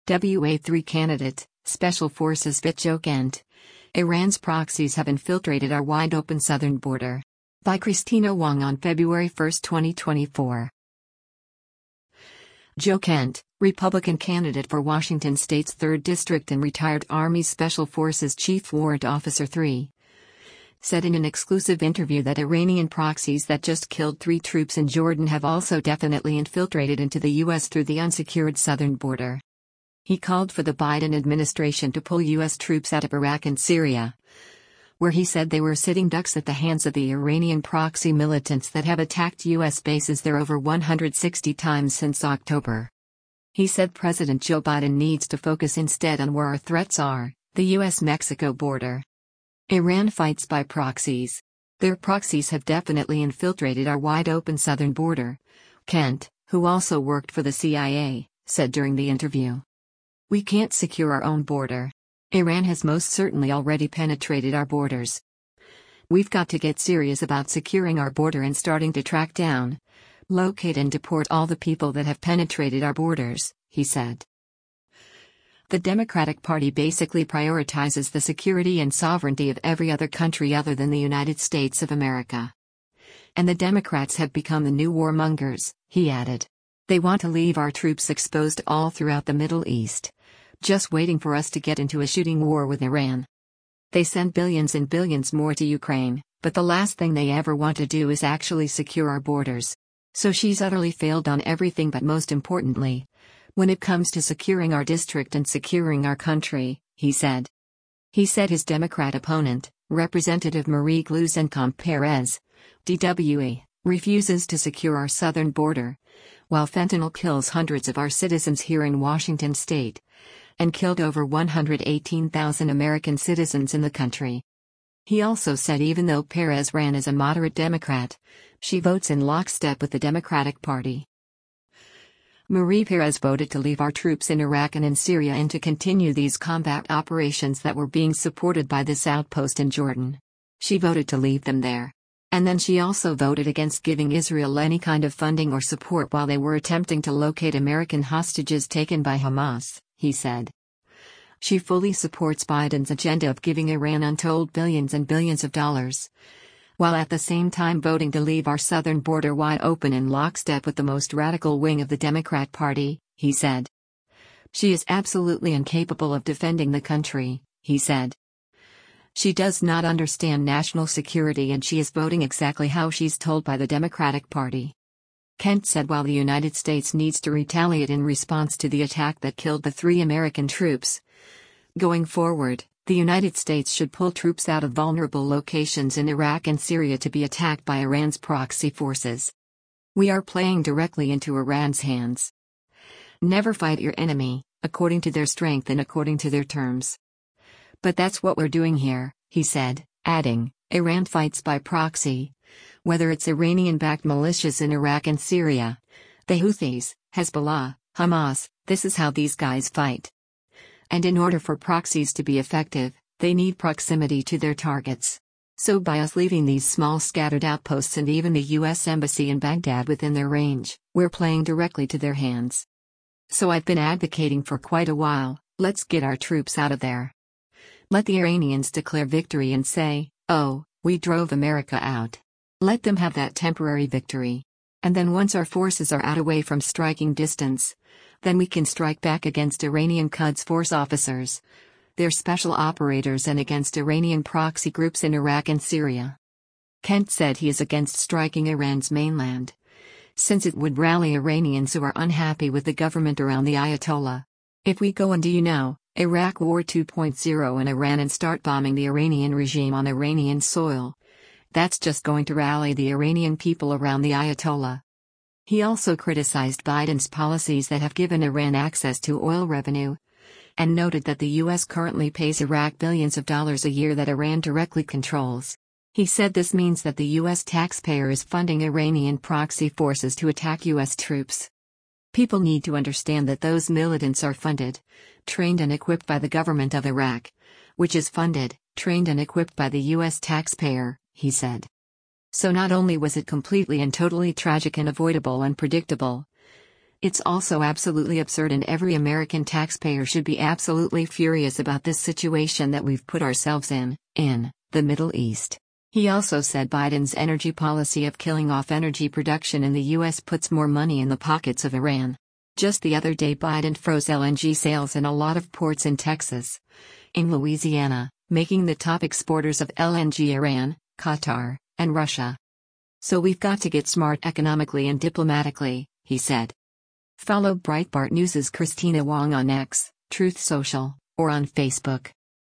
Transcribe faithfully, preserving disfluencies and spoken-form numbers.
W A three candidate, Special Forces Video Kent. Iran's proxies have infiltrated our wide-open southern border. By Christina Wong on February first, twenty twenty-four. Joe Kent, Republican candidate for Washington State's third District and retired Army Special Forces Chief Warrant Officer three, said in an exclusive interview that Iranian proxies that just killed three troops in Jordan have also definitely infiltrated into the U S through the unsecured southern border. He called for the Biden administration to pull U S troops out of Iraq and Syria, where he said they were sitting ducks at the hands of the Iranian proxy militants that have attacked U S bases there over one hundred sixty times since October. He said President Joe Biden needs to focus instead on where our threats are, the U S Mexico border. Iran fights by proxies. Their proxies have definitely infiltrated our wide-open southern border, Kent, who also worked for the C I A, said during the interview. We can't secure our own border. Iran has most certainly already penetrated our borders. We've got to get serious about securing our border and starting to track down, locate and deport all the people that have penetrated our borders, he said. The Democratic Party basically prioritizes the security and sovereignty of every other country other than the United States of America. And the Democrats have become the new warmongers, he added. They want to leave our troops exposed all throughout the Middle East, just waiting for us to get into a shooting war with Iran. They send billions and billions more to Ukraine, but the last thing they ever want to do is actually secure our borders. So she's utterly failed on everything, but most importantly, when it comes to securing our district and securing our country, he said. He said his Democrat opponent, Representative Marie Gluesenkamp-Perez, D W A, refuses to secure our southern border, while fentanyl kills hundreds of our citizens here in Washington state, and killed over one hundred eighteen thousand American citizens in the country. He also said even though Perez ran as a moderate Democrat, she votes in lockstep with the Democratic Party. Marie Perez voted to leave our troops in Iraq and in Syria and to continue these combat operations that were being supported by this outpost in Jordan. She voted to leave them there. And then she also voted against giving Israel any kind of funding or support while they were attempting to locate American hostages taken by Hamas, he said. She fully supports Biden's agenda of giving Iran untold billions and billions of dollars, while at the same time voting to leave our southern border wide open in lockstep with the most radical wing of the Democrat Party, he said. She is absolutely incapable of defending the country, he said. She does not understand national security and she is voting exactly how she's told by the Democratic Party. Kent said while the United States needs to retaliate in response to the attack that killed the three American troops, going forward, the United States should pull troops out of vulnerable locations in Iraq and Syria to be attacked by Iran's proxy forces. We are playing directly into Iran's hands. Never fight your enemy, according to their strength and according to their terms. But that's what we're doing here, he said, adding, Iran fights by proxy. Whether it's Iranian-backed militias in Iraq and Syria, the Houthis, Hezbollah, Hamas, this is how these guys fight. And in order for proxies to be effective, they need proximity to their targets. So by us leaving these small scattered outposts and even the U S Embassy in Baghdad within their range, we're playing directly to their hands. So I've been advocating for quite a while, let's get our troops out of there. Let the Iranians declare victory and say, oh, we drove America out. Let them have that temporary victory. And then once our forces are out away from striking distance, then we can strike back against Iranian Quds Force officers, their special operators, and against Iranian proxy groups in Iraq and Syria. Kent said he is against striking Iran's mainland, since it would rally Iranians who are unhappy with the government around the Ayatollah. If we go and do you know, Iraq War two point oh in Iran and start bombing the Iranian regime on Iranian soil, that's just going to rally the Iranian people around the Ayatollah. He also criticized Biden's policies that have given Iran access to oil revenue, and noted that the U S currently pays Iraq billions of dollars a year that Iran directly controls. He said this means that the U S taxpayer is funding Iranian proxy forces to attack U S troops. People need to understand that those militants are funded, trained and equipped by the government of Iraq, which is funded, trained and equipped by the U S taxpayer, he said. So not only was it completely and totally tragic and avoidable and predictable, It's also absolutely absurd, and every American taxpayer should be absolutely furious about this situation that we've put ourselves in, in the Middle East. He also said Biden's energy policy of killing off energy production in the U S puts more money in the pockets of Iran. Just the other day, Biden froze L N G sales in a lot of ports in Texas, in Louisiana, making the top exporters of L N G Iran, Qatar, and Russia. So we've got to get smart economically and diplomatically, he said. Follow Breitbart News' Christina Wong on X, Truth Social, or on Facebook.